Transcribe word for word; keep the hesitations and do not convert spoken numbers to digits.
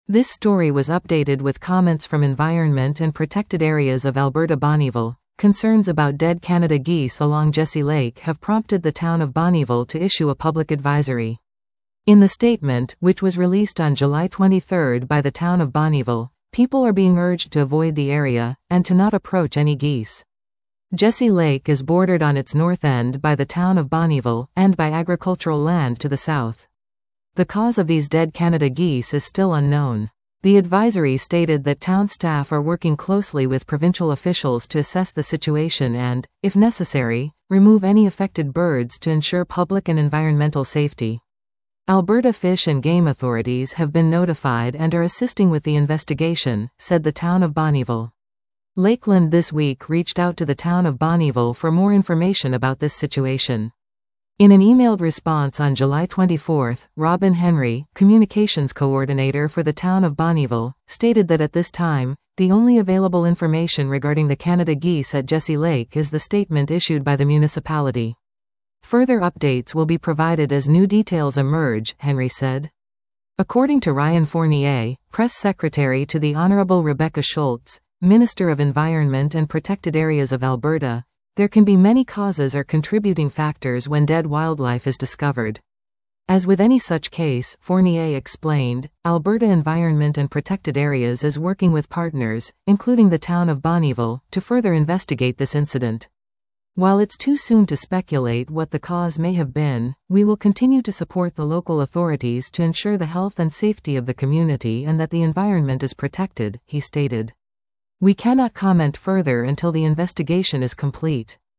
This story was updated with comments from Environment and Protected Areas of Alberta Bonnyville. Concerns about dead Canada geese along Jessie Lake have prompted the town of Bonnyville to issue a public advisory. In the statement, which was released on July twenty-third by the town of Bonnyville, people are being urged to avoid the area, and to not approach any geese. Jessie Lake is bordered on its north end by the town of Bonnyville, and by agricultural land to the south. The cause of these dead Canada geese is still unknown. The advisory stated that town staff are working closely with provincial officials to assess the situation and, if necessary, remove any affected birds to ensure public and environmental safety. Alberta Fish and Game authorities have been notified and are assisting with the investigation, said the town of Bonnyville. Lakeland this week reached out to the town of Bonnyville for more information about this situation. In an emailed response on July twenty-fourth, Robin Henry, communications coordinator for the town of Bonnyville, stated that at this time, the only available information regarding the Canada geese at Jessie Lake is the statement issued by the municipality. Further updates will be provided as new details emerge, Henry said. According to Ryan Fournier, press secretary to the Honourable Rebecca Schultz, Minister of Environment and Protected Areas of Alberta, there can be many causes or contributing factors when dead wildlife is discovered. As with any such case, Fournier explained, Alberta Environment and Protected Areas is working with partners, including the town of Bonnyville, to further investigate this incident. While it's too soon to speculate what the cause may have been, we will continue to support the local authorities to ensure the health and safety of the community and that the environment is protected, he stated. We cannot comment further until the investigation is complete.